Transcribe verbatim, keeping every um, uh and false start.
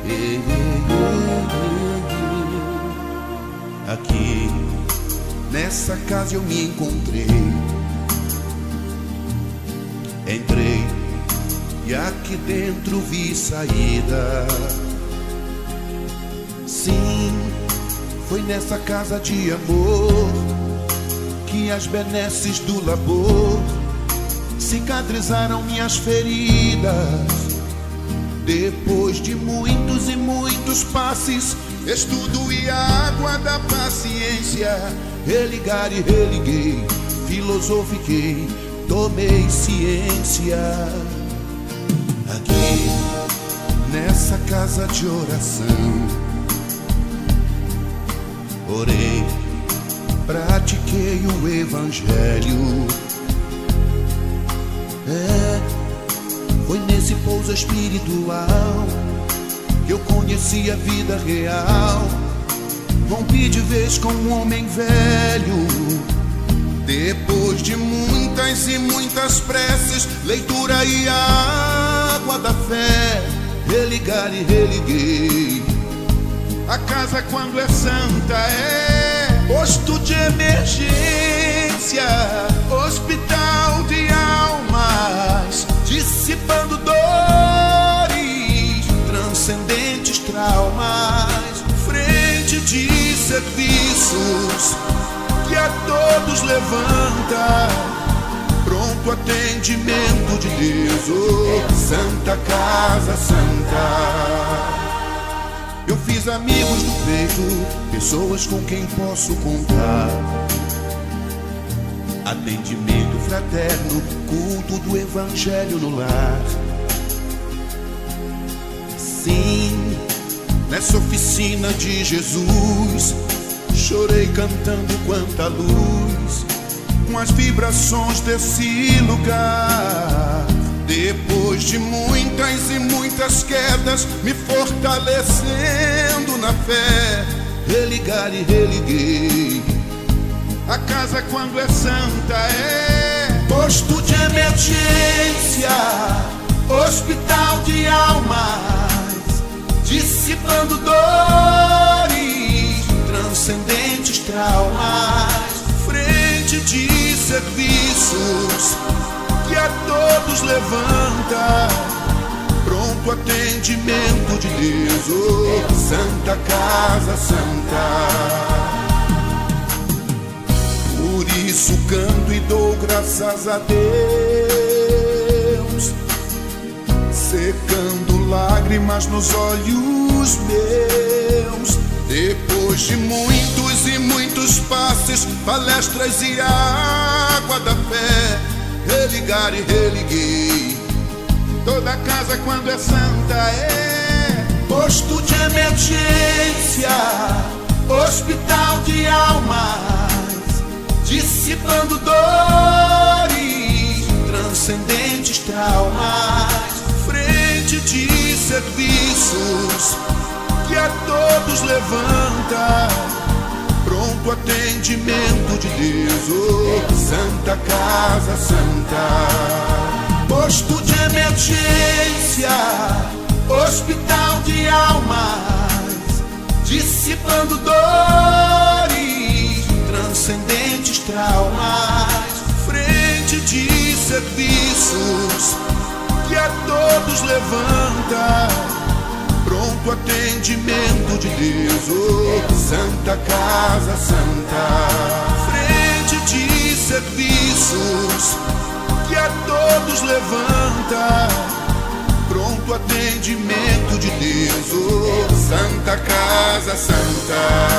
Aqui nessa casa eu me encontrei. Entrei e aqui dentro vi saída. Sim, foi nessa casa de amor que as benesses do labor cicatrizaram minhas feridas. Depois de muitos e muitos passes, estudo e água da paciência, religar e religuei, filosofiquei, tomei ciência. Aqui nessa casa de oração, orei, pratiquei o evangelho. É, foi nesse pouso espiritual que eu conheci a vida real. Rompi de vez com um homem velho. Depois de muitas e muitas preces, leitura e água da fé, religar e religuei. A casa, quando é santa, é posto de emergência, hospital de almas, dissipando dores, transcendentes traumas, frente de serviços que a todos levanta, pronto atendimento de Deus. Oh, Santa Casa Santa. Eu fiz amigos do peito, pessoas com quem posso contar. Atendimento fraterno, culto do evangelho no lar. Sim, nessa oficina de Jesus, chorei cantando quanta luz, com as vibrações desse lugar. Depois de muitas e muitas quedas, me fortalecendo na fé, religar e religuei. A casa, quando é santa, é posto de emergência, hospital de almas, dissipando dores, transcendentes traumas, frente de serviços que a todos levanta, pronto atendimento de Deus. Oh, Santa Casa Santa. Por isso canto e dou graças a Deus, secando lágrimas nos olhos meus. Depois de muitos e muitos passes, palestras e água da fé, religar e religuei. Toda casa, quando é santa, é posto de emergência, hospital de almas, dissipando dores, transcendentes traumas, frente de serviços que a todos levanta, pronto atendimento de Deus. Oh, Santa Casa Santa. Posto de emergência, hospital de almas, dissipando dores, transcendentes traumas, frente de serviços que a todos levanta, pronto atendimento de Deus. Oh, Santa Casa Santa. Frente de serviços que a todos levanta, pronto atendimento de Deus. Oh, Santa Casa Santa.